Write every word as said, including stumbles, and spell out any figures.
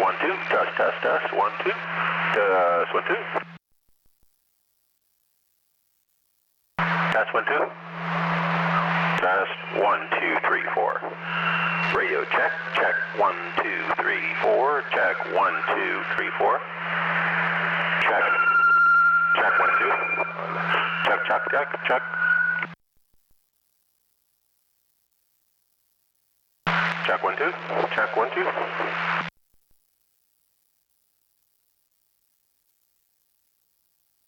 one, two. Test, test, test. One, two. Test, one, two. Test, one, two. Test, one, two, three, four. Radio check. Check, one, two, three, four. Check, one, two, three, four. Check. Check, one, two. Check, check, check, check. Check, one, two. Check, one, two.